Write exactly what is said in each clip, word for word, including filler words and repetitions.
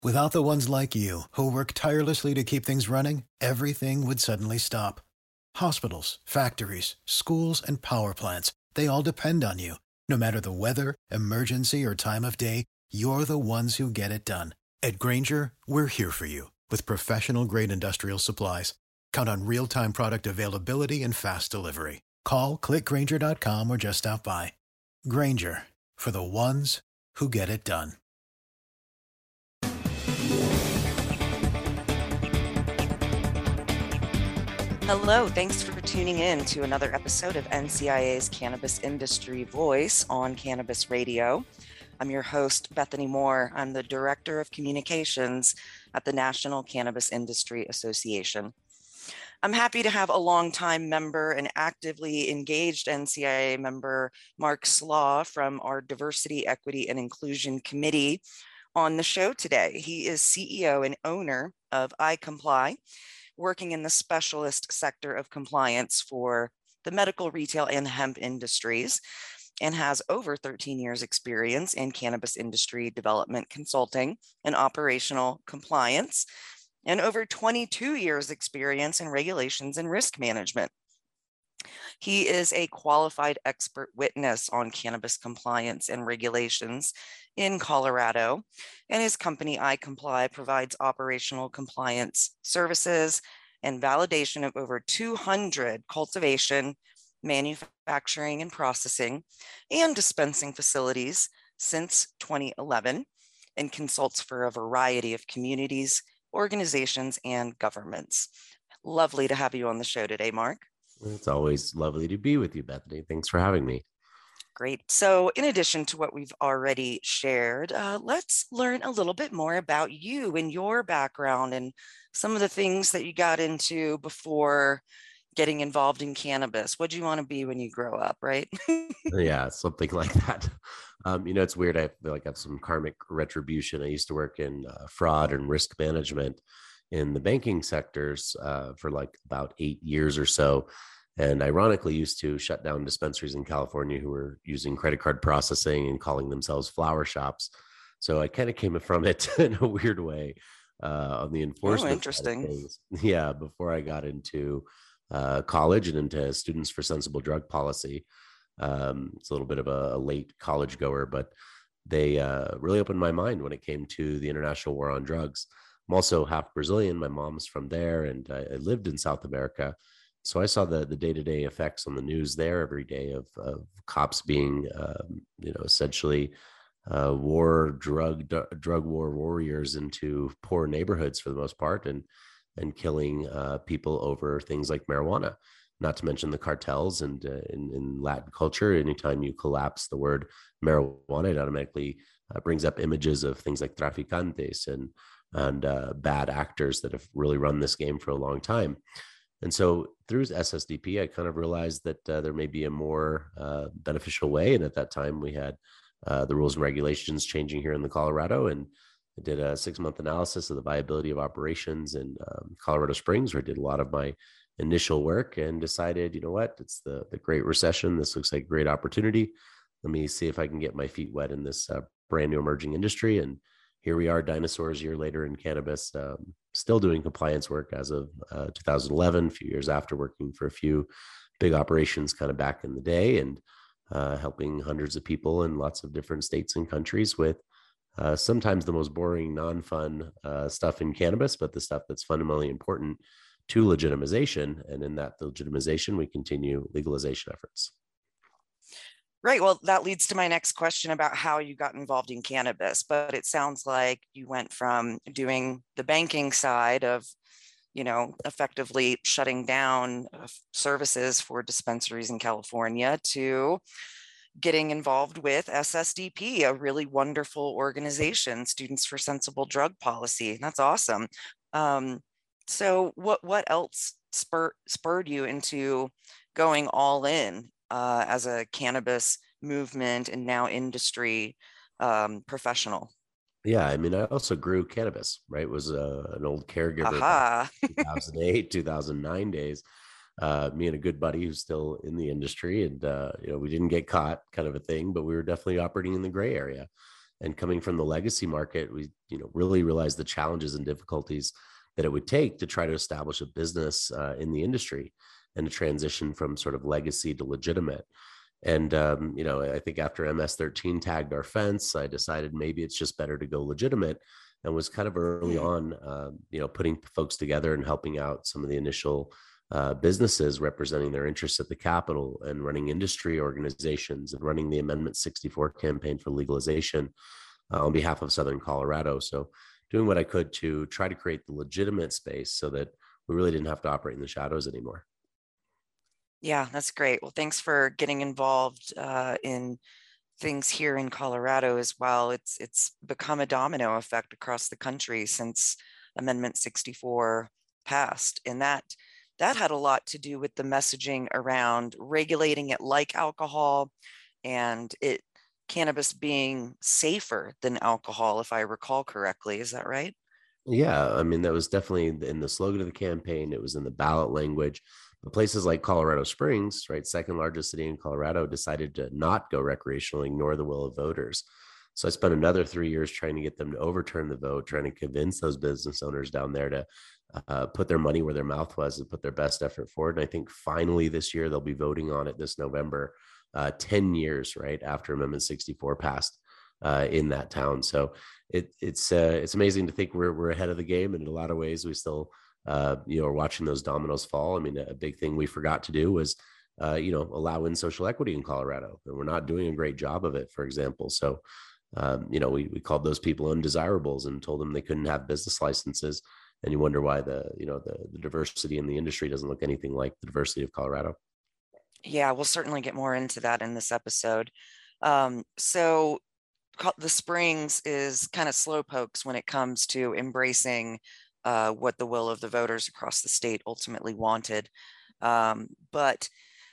Without the ones like you, who work tirelessly to keep things running, everything would suddenly stop. Hospitals, factories, schools, and power plants, they all depend on you. No matter the weather, emergency, or time of day, you're the ones who get it done. At Grainger, we're here for you with professional-grade industrial supplies. Count on real-time product availability and fast delivery. Call, click grainger dot com, or just stop by. Grainger, for the ones who get it done. Hello, thanks for tuning in to another episode of N C I A's Cannabis Industry Voice on Cannabis Radio. I'm your host, Bethany Moore. I'm the Director of Communications at the National Cannabis Industry Association. I'm happy to have a longtime member and actively engaged N C I A member, Mark Slaw, from our Diversity, Equity, and Inclusion Committee on the show today. He is C E O and owner of iComply, working in the specialist sector of compliance for the medical, retail, and hemp industries, and has over thirteen years experience in cannabis industry development consulting and operational compliance, and over twenty-two years experience in regulations and risk management. He is a qualified expert witness on cannabis compliance and regulations in Colorado, and his company iComply provides operational compliance services and validation of over two hundred cultivation, manufacturing and processing, and dispensing facilities since twenty eleven, and consults for a variety of communities, organizations, and governments. Lovely to have you on the show today, Mark. It's always lovely to be with you, Bethany. Thanks for having me. Great. So in addition to what we've already shared, uh, let's learn a little bit more about you and your background and some of the things that you got into before getting involved in cannabis. What do you want to be when you grow up, right? Yeah, something like that. Um, you know, it's weird. I feel like I have some karmic retribution. I used to work in uh, fraud and risk management in the banking sectors uh, for like about eight years or so. And ironically used to shut down dispensaries in California who were using credit card processing and calling themselves flower shops. So I kind of came from it in a weird way uh, on the enforcement Oh, interesting. side of things. Yeah, before I got into uh, college and into Students for Sensible Drug Policy. Um, it's a little bit of a, a late college goer, but they uh, really opened my mind when it came to the international war on drugs. I'm also half Brazilian. My mom's from there, and I, I lived in South America. So I saw the the day-to-day effects on the news there every day of, of cops being, um, you know, essentially uh, war, drug, d- drug war warriors into poor neighborhoods for the most part, and and killing uh, people over things like marijuana. Not to mention the cartels, and uh, in, in Latin culture, anytime you collapse the word marijuana, it automatically uh, brings up images of things like traficantes and and uh, bad actors that have really run this game for a long time. And so through S S D P, I kind of realized that uh, there may be a more uh, beneficial way. And at that time, we had uh, the rules and regulations changing here in the Colorado. And I did a six-month analysis of the viability of operations in um, Colorado Springs, where I did a lot of my initial work, and decided, you know what, it's the, the Great Recession. This looks like a great opportunity. Let me see if I can get my feet wet in this uh, brand new emerging industry. And here we are, dinosaurs, a year later in cannabis, um, still doing compliance work as of uh, two thousand eleven, a few years after working for a few big operations kind of back in the day, and uh, helping hundreds of people in lots of different states and countries with uh, sometimes the most boring, non-fun uh, stuff in cannabis, but the stuff that's fundamentally important to legitimization. And in that legitimization, we continue legalization efforts. Right. Well, that leads to my next question about how you got involved in cannabis. But it sounds like you went from doing the banking side of, you know, effectively shutting down services for dispensaries in California to getting involved with S S D P, a really wonderful organization, Students for Sensible Drug Policy. That's awesome. Um, so what what else spur, spurred you into going all in uh, as a cannabis movement and now industry um, professional? Yeah, I mean, I also grew cannabis, right? Was uh, an old caregiver Aha. back in two thousand eight, two thousand nine days. Uh, me and a good buddy who's still in the industry, and uh, you know, we didn't get caught, kind of a thing, but we were definitely operating in the gray area. And coming from the legacy market, we, you know, really realized the challenges and difficulties that it would take to try to establish a business uh, in the industry and to transition from sort of legacy to legitimate. And, um, you know, I think after M S thirteen tagged our fence, I decided maybe it's just better to go legitimate, and was kind of early Hmm. on, uh, you know, putting folks together and helping out some of the initial uh, businesses representing their interests at the Capitol, and running industry organizations, and running the Amendment sixty-four campaign for legalization uh, on behalf of Southern Colorado. So doing what I could to try to create the legitimate space so that we really didn't have to operate in the shadows anymore. Yeah, that's great. Well, thanks for getting involved uh, in things here in Colorado as well. It's it's become a domino effect across the country since Amendment sixty-four passed, and that that had a lot to do with the messaging around regulating it like alcohol, and it cannabis being safer than alcohol, if I recall correctly. Is that right? Yeah, I mean, that was definitely in the slogan of the campaign. It was in the ballot language. But places like Colorado Springs, right, second largest city in Colorado, decided to not go recreational, ignore the will of voters. So I spent another three years trying to get them to overturn the vote, trying to convince those business owners down there to uh, put their money where their mouth was and put their best effort forward. And I think finally this year they'll be voting on it this November, uh, ten years right after Amendment sixty-four passed uh, in that town. So it, it's uh, it's amazing to think we're we're ahead of the game, and in a lot of ways we still uh, you know are watching those dominoes fall. I mean, a big thing we forgot to do was uh, you know allow in social equity in Colorado, and we're not doing a great job of it, for example. So um, you know we we called those people undesirables and told them they couldn't have business licenses. And you wonder why the you know the, the diversity in the industry doesn't look anything like the diversity of Colorado. Yeah, we'll certainly get more into that in this episode. Um, so the Springs is kind of slow pokes when it comes to embracing uh, what the will of the voters across the state ultimately wanted. Um, but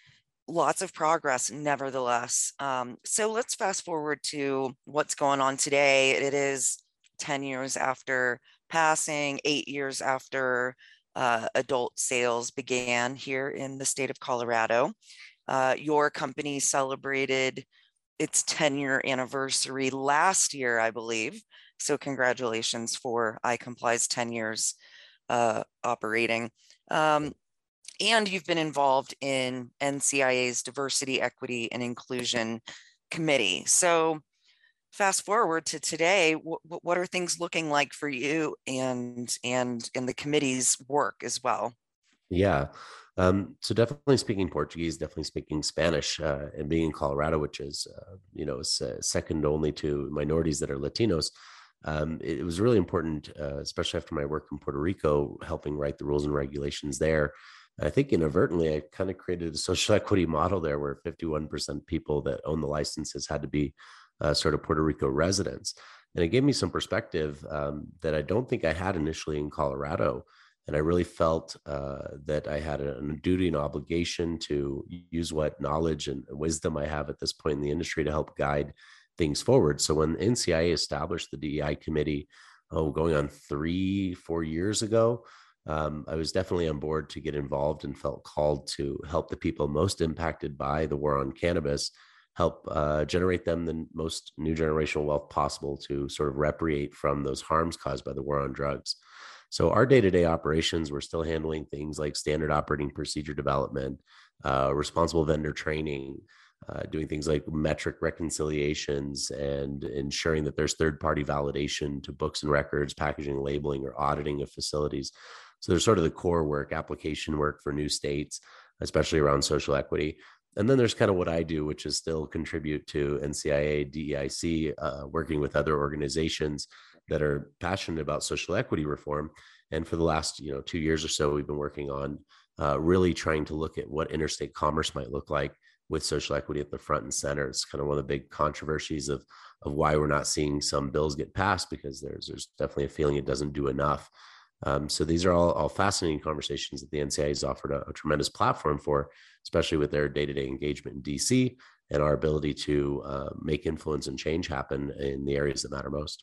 lots of progress nevertheless. Um, so let's fast forward to what's going on today. It is ten years after passing, eight years after uh, adult sales began here in the state of Colorado. Uh, your company celebrated its ten year anniversary last year, I believe. So congratulations for iComply's ten years uh, operating. Um, and you've been involved in N C I A's Diversity, Equity, and Inclusion Committee. So fast forward to today, w- what are things looking like for you and and in the committee's work as well? Yeah. Um, so definitely speaking Portuguese, definitely speaking Spanish, uh, and being in Colorado, which is, uh, you know, is, uh, second only to minorities that are Latinos. Um, it, it was really important, uh, especially after my work in Puerto Rico, helping write the rules and regulations there. I think inadvertently, I kind of created a social equity model there where fifty-one percent people that own the licenses had to be uh, sort of Puerto Rico residents. And it gave me some perspective um, that I don't think I had initially in Colorado. And I really felt uh, that I had a, a duty and obligation to use what knowledge and wisdom I have at this point in the industry to help guide things forward. So when N C I A established the D E I committee, oh, going on three, four years ago, um, I was definitely on board to get involved and felt called to help the people most impacted by the war on cannabis, help uh, generate them the most new generational wealth possible to sort of reparate from those harms caused by the war on drugs. So our day-to-day operations, we're still handling things like standard operating procedure development, uh, responsible vendor training, uh, doing things like metric reconciliations, and ensuring that there's third-party validation to books and records, packaging, labeling, or auditing of facilities. So there's sort of the core work, application work for new states, especially around social equity. And then there's kind of what I do, which is still contribute to N C I A, D E I C, uh, working with other organizations that are passionate about social equity reform. And for the last, you know, two years or so, we've been working on uh, really trying to look at what interstate commerce might look like with social equity at the front and center. It's kind of one of the big controversies of, of why we're not seeing some bills get passed, because there's there's definitely a feeling it doesn't do enough. Um, so these are all, all fascinating conversations that the N C I A has offered a, a tremendous platform for, especially with their day-to-day engagement in D C and our ability to uh, make influence and change happen in the areas that matter most.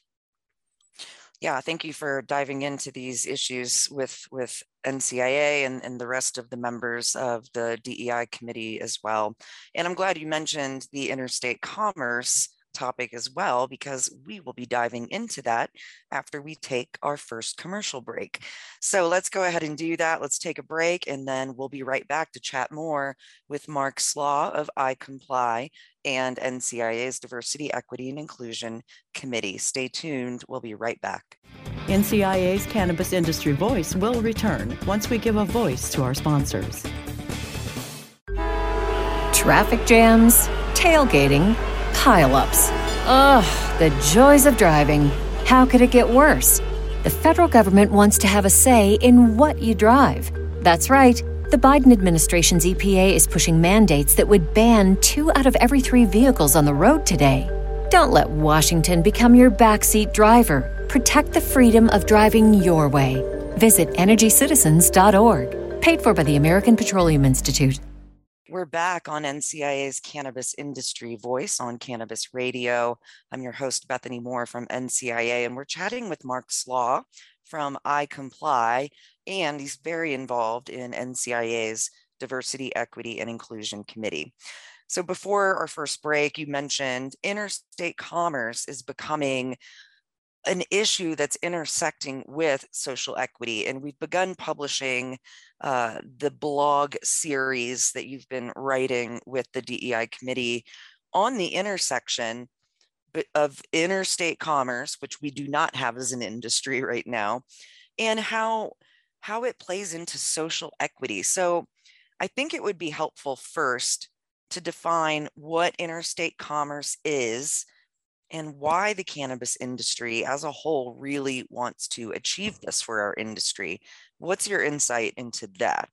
Yeah, thank you for diving into these issues with, with N C I A and, and the rest of the members of the D E I committee as well. And I'm glad you mentioned the interstate commerce topic as well, because we will be diving into that after we take our first commercial break. So let's go ahead and do that. Let's take a break, and then we'll be right back to chat more with Mark Slaw of I Comply and N C I A's Diversity, Equity, and Inclusion Committee. Stay tuned. We'll be right back. N C I A's Cannabis Industry Voice will return once we give a voice to our sponsors. Traffic jams, tailgating, pile-ups. Ugh, the joys of driving. How could it get worse? The federal government wants to have a say in what you drive. That's right. The Biden administration's E P A is pushing mandates that would ban two out of every three vehicles on the road today. Don't let Washington become your backseat driver. Protect the freedom of driving your way. Visit energy citizens dot org. Paid for by the American Petroleum Institute. We're back on N C I A's Cannabis Industry Voice on Cannabis Radio. I'm your host, Bethany Moore from N C I A, and we're chatting with Mark Slaw from I Comply, and he's very involved in N C I A's Diversity, Equity, and Inclusion Committee. So before our first break, you mentioned interstate commerce is becoming an issue that's intersecting with social equity. And we've begun publishing uh, the blog series that you've been writing with the D E I committee on the intersection of interstate commerce, which we do not have as an industry right now, and how, how it plays into social equity. So I think it would be helpful first to define what interstate commerce is and why the cannabis industry as a whole really wants to achieve this for our industry. What's your insight into that?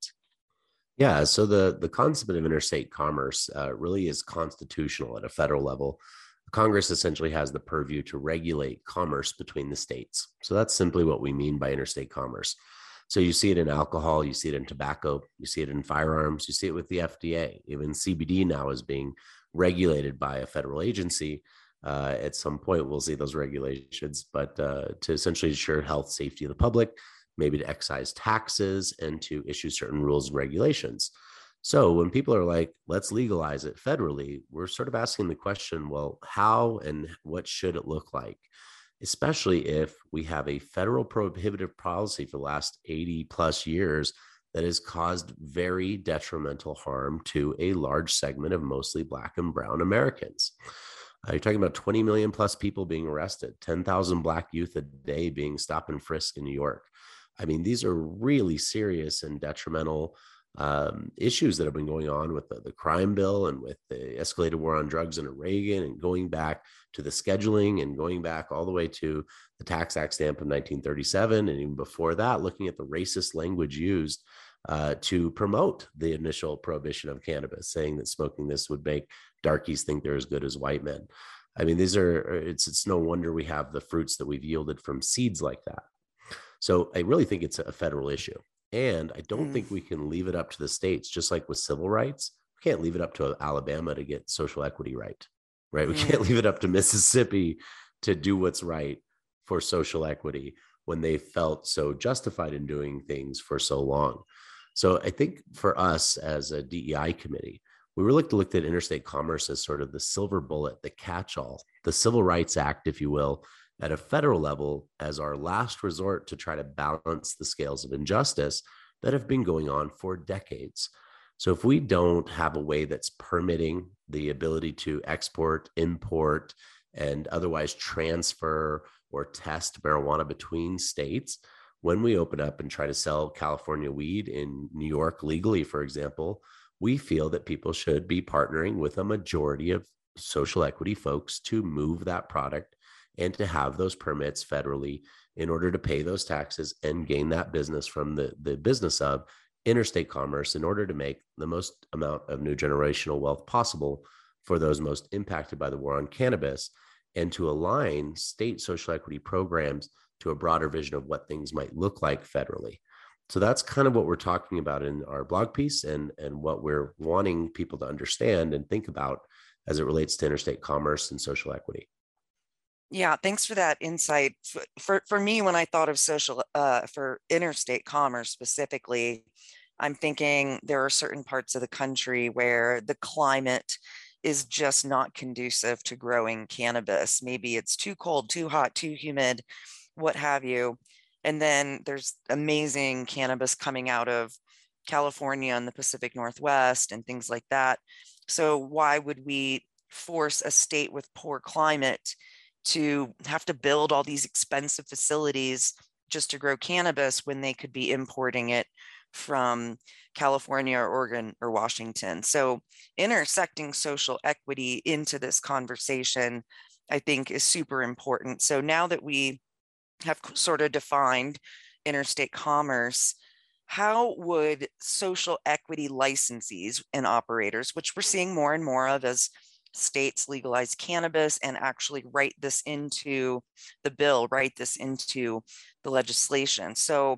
Yeah, so the, the concept of interstate commerce uh, really is constitutional at a federal level. Congress essentially has the purview to regulate commerce between the states. So that's simply what we mean by interstate commerce. So you see it in alcohol, you see it in tobacco, you see it in firearms, you see it with the F D A. Even C B D now is being regulated by a federal agency. Uh, at some point, we'll see those regulations, but uh, to essentially ensure health, safety of the public, maybe to excise taxes and to issue certain rules and regulations. So when people are like, let's legalize it federally, we're sort of asking the question, well, how and what should it look like? Especially if we have a federal prohibitive policy for the last eighty plus years that has caused very detrimental harm to a large segment of mostly Black and brown Americans. Uh, you're talking about twenty million plus people being arrested, ten thousand Black youth a day being stop and frisk in New York. I mean, these are really serious and detrimental um, issues that have been going on with the, the crime bill and with the escalated war on drugs under Reagan, and going back to the scheduling and going back all the way to the Tax Act stamp of nineteen thirty-seven. And even before that, looking at the racist language used uh, to promote the initial prohibition of cannabis, saying that smoking this would make darkies think they're as good as white men. I mean, these are, it's, it's no wonder we have the fruits that we've yielded from seeds like that. So I really think it's a federal issue. And I don't mm. think we can leave it up to the states, just like with civil rights. We can't leave it up to Alabama to get social equity right, right? We mm. can't leave it up to Mississippi to do what's right for social equity when they felt so justified in doing things for so long. So I think for us as a D E I committee, we really looked at interstate commerce as sort of the silver bullet, the catch-all, the Civil Rights Act, if you will, at a federal level as our last resort to try to balance the scales of injustice that have been going on for decades. So if we don't have a way that's permitting the ability to export, import, and otherwise transfer or test marijuana between states, when we open up and try to sell California weed in New York legally, for example, we feel that people should be partnering with a majority of social equity folks to move that product and to have those permits federally in order to pay those taxes and gain that business from the, the business of interstate commerce in order to make the most amount of new generational wealth possible for those most impacted by the war on cannabis, and to align state social equity programs to a broader vision of what things might look like federally. So that's kind of what we're talking about in our blog piece, and, and what we're wanting people to understand and think about as it relates to interstate commerce and social equity. Yeah, thanks for that insight. For, for me, when I thought of social, uh, for interstate commerce specifically, I'm thinking there are certain parts of the country where the climate is just not conducive to growing cannabis. Maybe it's too cold, too hot, too humid, what have you. And then there's amazing cannabis coming out of California and the Pacific Northwest and things like that. So why would we force a state with poor climate to have to build all these expensive facilities just to grow cannabis when they could be importing it from California or Oregon or Washington? So intersecting social equity into this conversation, I think, is super important. So now that we have sort of defined interstate commerce, how would social equity licensees and operators, which we're seeing more and more of as states legalize cannabis and actually write this into the bill, write this into the legislation. So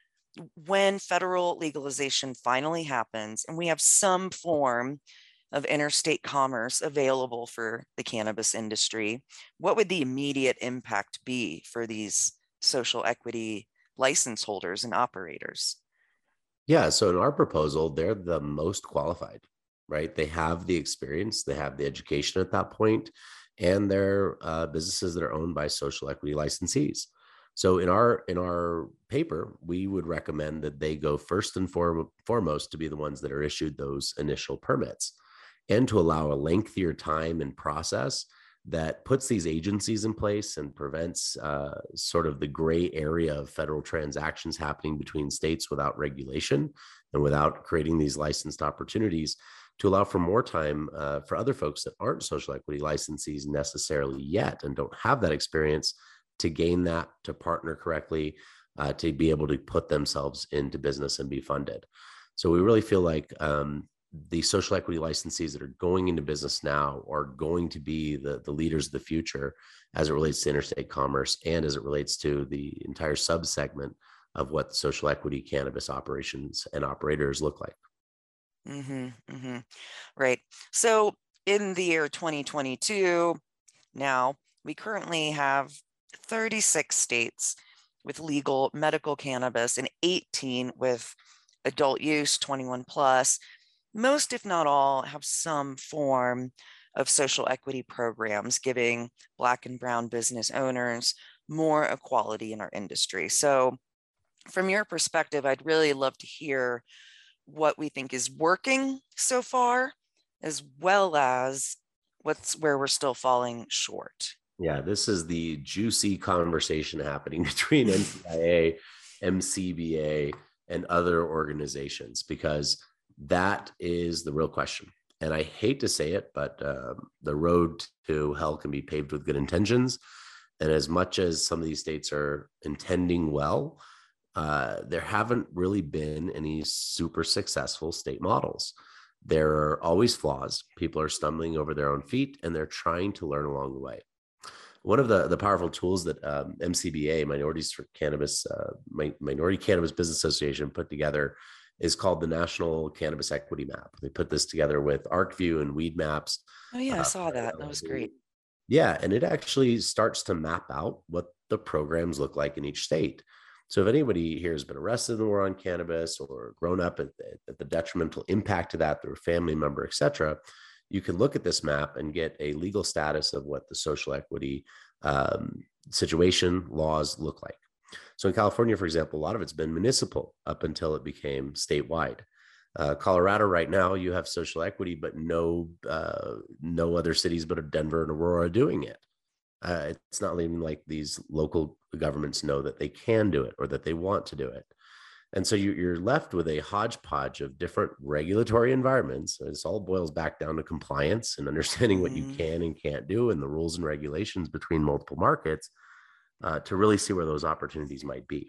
when federal legalization finally happens and we have some form of interstate commerce available for the cannabis industry, what would the immediate impact be for these social equity license holders and operators? Yeah, so in our proposal, they're the most qualified, right? They have the experience, they have the education at that point, and they're uh, businesses that are owned by social equity licensees. So in our in our paper, we would recommend that they go first and for, foremost to be the ones that are issued those initial permits, and to allow a lengthier time and process that puts these agencies in place and prevents uh, sort of the gray area of federal transactions happening between states without regulation and without creating these licensed opportunities, to allow for more time uh, for other folks that aren't social equity licensees necessarily yet and don't have that experience to gain that, to partner correctly, uh, to be able to put themselves into business and be funded. So we really feel like um, the social equity licensees that are going into business now are going to be the, the leaders of the future as it relates to interstate commerce and as it relates to the entire subsegment of what social equity cannabis operations and operators look like. Mm-hmm, mm-hmm. Right. So in the year twenty twenty-two, now we currently have thirty-six states with legal medical cannabis and eighteen with adult use, twenty-one plus. Most, if not all, have some form of social equity programs giving Black and brown business owners more equality in our industry. So from your perspective, I'd really love to hear what we think is working so far, as well as what's where we're still falling short. Yeah, this is the juicy conversation happening between N C I A, M C B A, and other organizations, because that is the real question. And I hate to say it, but uh, the road to hell can be paved with good intentions. And as much as some of these states are intending well, uh, there haven't really been any super successful state models. There are always flaws. People are stumbling over their own feet, and they're trying to learn along the way. One of the, the powerful tools that um, M C B A, Minorities for Cannabis, uh, Minority Cannabis Business Association, put together is called the National Cannabis Equity Map. They put this together with ArcView and Weed Maps. Oh yeah, I uh, saw that. That was great. Yeah, and it actually starts to map out what the programs look like in each state. So if anybody here has been arrested in the war on cannabis or grown up at the, at the detrimental impact of that through a family member, et cetera, you can look at this map and get a legal status of what the social equity um, situation laws look like. So in California, for example, a lot of it's been municipal up until it became statewide. Uh, Colorado right now, you have social equity, but no, uh, no other cities but Denver and Aurora doing it. Uh, it's not even like these local governments know that they can do it or that they want to do it. And so you, you're left with a hodgepodge of different regulatory environments. This all boils back down to compliance and understanding what you can and can't do and the rules and regulations between multiple markets uh, to really see where those opportunities might be.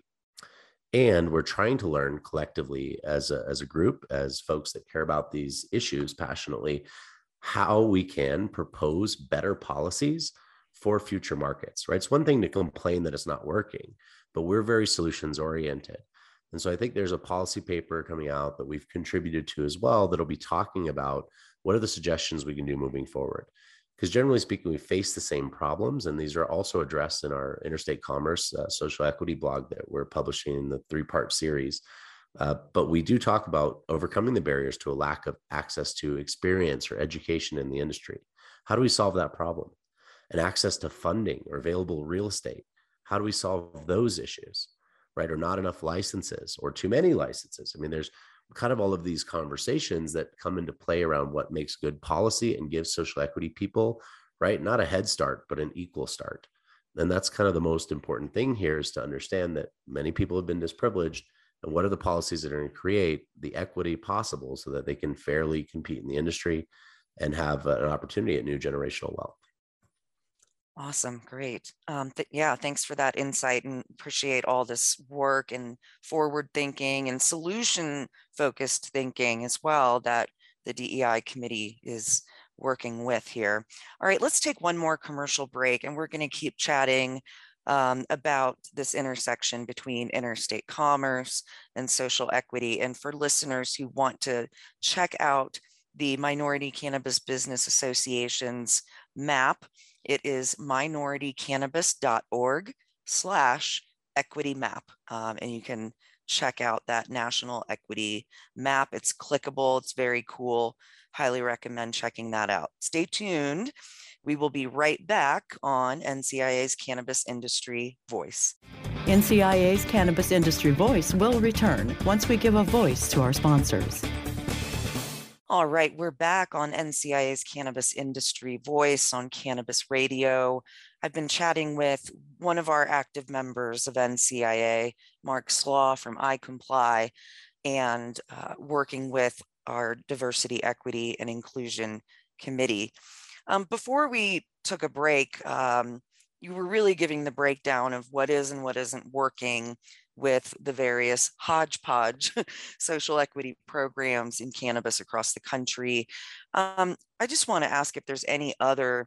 And we're trying to learn collectively as a, as a group, as folks that care about these issues passionately, how we can propose better policies for future markets, right? It's one thing to complain that it's not working, but we're very solutions oriented. And so I think there's a policy paper coming out that we've contributed to as well that'll be talking about what are the suggestions we can do moving forward. Because generally speaking, we face the same problems, and these are also addressed in our interstate commerce uh, social equity blog that we're publishing in the three-part series, Uh, but we do talk about overcoming the barriers to a lack of access to experience or education in the industry. How do we solve that problem? And access to funding or available real estate. How do we solve those issues, right? Or not enough licenses or too many licenses. I mean, there's kind of all of these conversations that come into play around what makes good policy and gives social equity people, right, not a head start, but an equal start. And that's kind of the most important thing here, is to understand that many people have been disprivileged, and what are the policies that are going to create the equity possible so that they can fairly compete in the industry and have an opportunity at new generational wealth. Awesome. Great. Um, th- yeah, thanks for that insight, and appreciate all this work and forward thinking and solution focused thinking as well that the D E I committee is working with here. All right, let's take one more commercial break, and we're going to keep chatting um, about this intersection between interstate commerce and social equity. And for listeners who want to check out the Minority Cannabis Business Association's map, it is minoritycannabis.org slash equity map. Um, and you can check out that national equity map. It's clickable. It's very cool. Highly recommend checking that out. Stay tuned. We will be right back on N C I A's Cannabis Industry Voice. N C I A's Cannabis Industry Voice will return once we give a voice to our sponsors. All right, we're back on N C I A's Cannabis Industry Voice on Cannabis Radio. I've been chatting with one of our active members of N C I A, Mark Slaw from iComply, and uh, working with our Diversity, Equity, and Inclusion Committee. Um, before we took a break, um, you were really giving the breakdown of what is and what isn't working with the various hodgepodge social equity programs in cannabis across the country. Um, I just want to ask if there's any other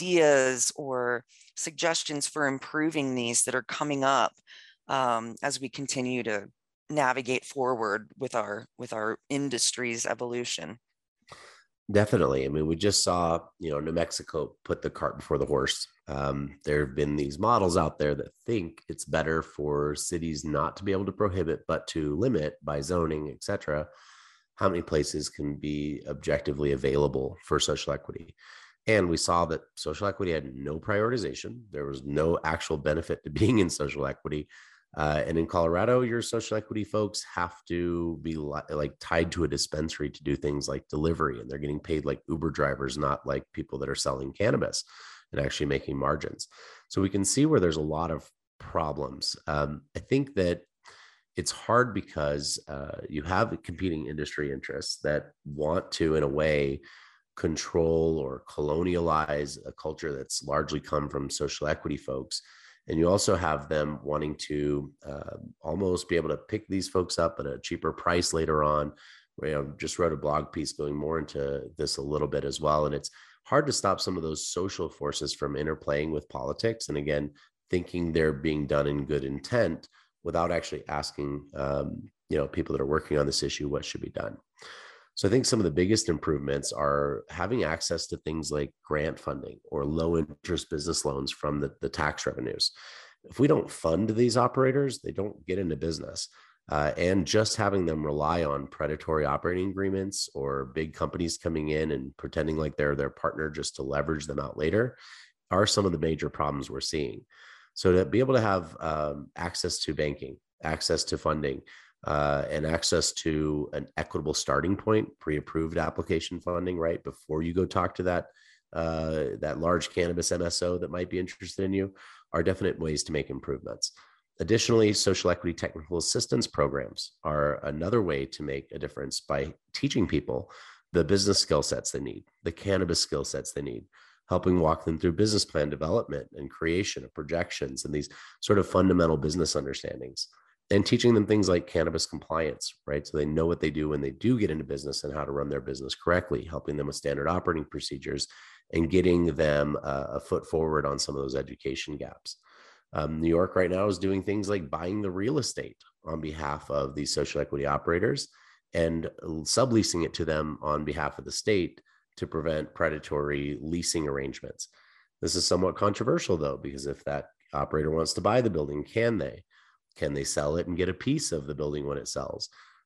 ideas or suggestions for improving these that are coming up um, as we continue to navigate forward with our with our industry's evolution. Definitely. I mean, we just saw, you know, New Mexico put the cart before the horse. Um, there have been these models out there that think it's better for cities not to be able to prohibit, but to limit by zoning, et cetera, how many places can be objectively available for social equity. And we saw that social equity had no prioritization. There was no actual benefit to being in social equity. Uh, and in Colorado, your social equity folks have to be li- like tied to a dispensary to do things like delivery, and they're getting paid like Uber drivers, not like people that are selling cannabis and actually making margins. So we can see where there's a lot of problems. Um, I think that it's hard because uh, you have competing industry interests that want to, in a way, control or colonialize a culture that's largely come from social equity folks. And you also have them wanting to uh, almost be able to pick these folks up at a cheaper price later on. We you know, just wrote a blog piece going more into this a little bit as well. And it's hard to stop some of those social forces from interplaying with politics. And again, thinking they're being done in good intent without actually asking, um, you know, people that are working on this issue what should be done. So I think some of the biggest improvements are having access to things like grant funding or low interest business loans from the, the tax revenues. If we don't fund these operators, they don't get into business. Uh, and just having them rely on predatory operating agreements or big companies coming in and pretending like they're their partner just to leverage them out later are some of the major problems we're seeing. So to be able to have um, access to banking, access to funding, Uh, and access to an equitable starting point, pre-approved application funding, right before you go talk to that uh, that large cannabis M S O that might be interested in you, are definite ways to make improvements. Additionally, social equity technical assistance programs are another way to make a difference by teaching people the business skill sets they need, the cannabis skill sets they need, helping walk them through business plan development and creation of projections and these sort of fundamental business understandings. And teaching them things like cannabis compliance, right? So they know what they do when they do get into business and how to run their business correctly, helping them with standard operating procedures and getting them uh, a foot forward on some of those education gaps. Um, New York right now is doing things like buying the real estate on behalf of these social equity operators and subleasing it to them on behalf of the state to prevent predatory leasing arrangements. This is somewhat controversial though, because if that operator wants to buy the building, can they? Can they sell it and get a piece of the building when it sells?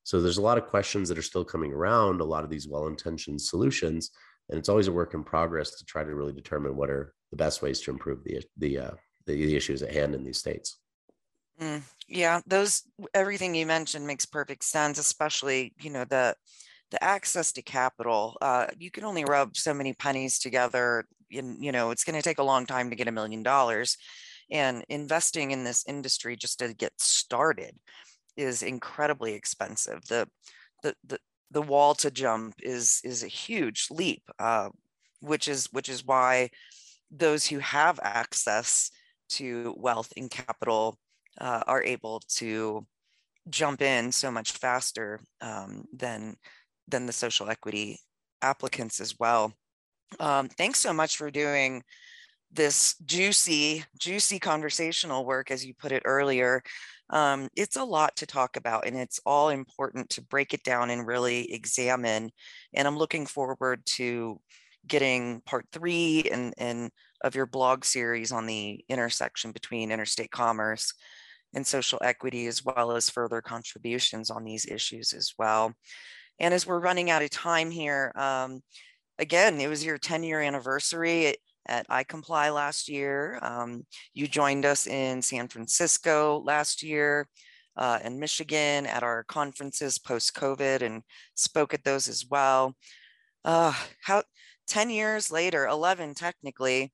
So there's a lot of questions that are still coming around, a lot of these well-intentioned solutions, and it's always a work in progress to try to really determine what are the best ways to improve the the uh, the, the issues at hand in these states. Mm, yeah, those everything you mentioned makes perfect sense, especially, you know, the the access to capital. Uh, you can only rub so many pennies together. In, you know, it's going to take a long time to get a million dollars, and investing in this industry just to get started is incredibly expensive. The the the the wall to jump is is a huge leap, uh, which is which is why those who have access to wealth and capital uh, are able to jump in so much faster um, than than the social equity applicants as well. Um, thanks so much for doing this juicy, juicy conversational work, as you put it earlier. Um, it's a lot to talk about, and it's all important to break it down and really examine. And I'm looking forward to getting part three and, and of your blog series on the intersection between interstate commerce and social equity, as well as further contributions on these issues as well. And as we're running out of time here, um, again, it was your ten year anniversary at, at iComply last year. Um, you joined us in San Francisco last year, uh, and Michigan at our conferences post-COVID, and spoke at those as well. Uh, how ten years later, eleven technically,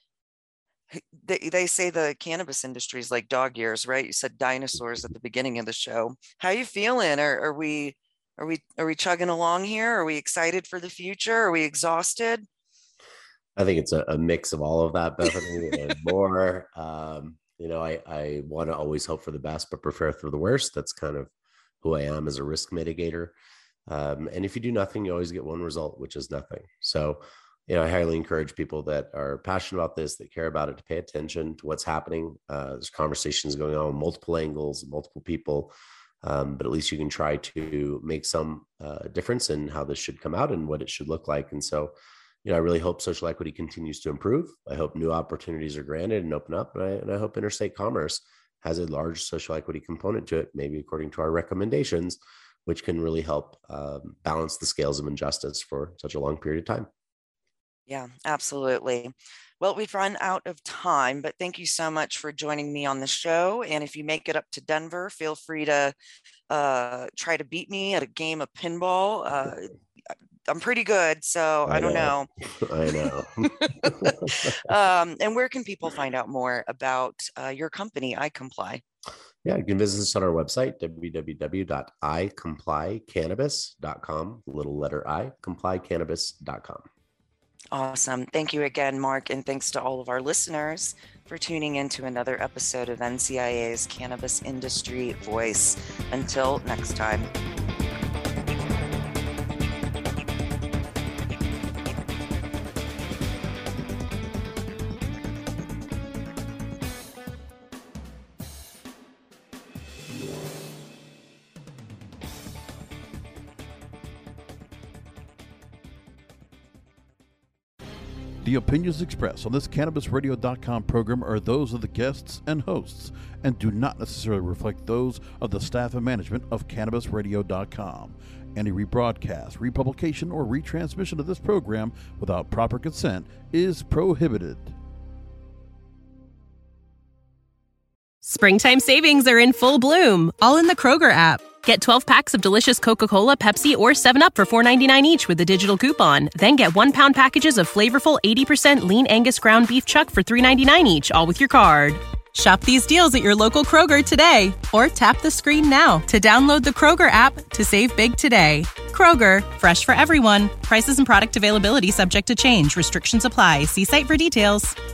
they, they say the cannabis industry is like dog years, right? You said dinosaurs at the beginning of the show. How are you feeling? Are, are we are we are we chugging along here? Are we excited for the future? Are we exhausted? I think it's a, a mix of all of that, Bethany, and more. Um, you know, I, I want to always hope for the best, but prepare for the worst. That's kind of who I am as a risk mitigator. Um, and if you do nothing, you always get one result, which is nothing. So, you know, I highly encourage people that are passionate about this, that care about it, to pay attention to what's happening. Uh, there's conversations going on, multiple angles, multiple people, um, but at least you can try to make some uh, difference in how this should come out and what it should look like. And so, you know, I really hope social equity continues to improve. I hope new opportunities are granted and open up. And I, and I hope interstate commerce has a large social equity component to it, maybe according to our recommendations, which can really help um, balance the scales of injustice for such a long period of time. Yeah, absolutely. Well, we've run out of time, but thank you so much for joining me on the show. And if you make it up to Denver, feel free to uh, try to beat me at a game of pinball. Uh, I'm pretty good, so I, I don't know. know. I know. um, and where can people find out more about uh, your company, iComply? Yeah, you can visit us on our website, w w w dot i comply cannabis dot com, little letter I, comply cannabis dot com. Awesome. Thank you again, Mark. And thanks to all of our listeners for tuning in to another episode of N C I A's Cannabis Industry Voice. Until next time. The opinions expressed on this Cannabis Radio dot com program are those of the guests and hosts and do not necessarily reflect those of the staff and management of Cannabis Radio dot com. Any rebroadcast, republication, or retransmission of this program without proper consent is prohibited. Springtime savings are in full bloom, all in the Kroger app. Get twelve packs of delicious Coca-Cola, Pepsi, or seven up for four ninety-nine each with a digital coupon. Then get one pound packages of flavorful eighty percent lean Angus ground beef chuck for three ninety-nine each, all with your card. Shop these deals at your local Kroger today, or tap the screen now to download the Kroger app to save big today. Kroger, fresh for everyone. Prices and product availability subject to change. Restrictions apply. See site for details.